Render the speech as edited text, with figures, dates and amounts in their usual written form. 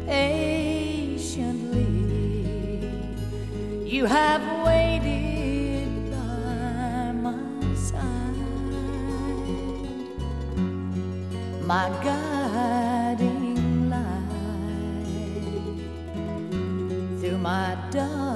patiently. You have waited by my side, my guiding light through my dark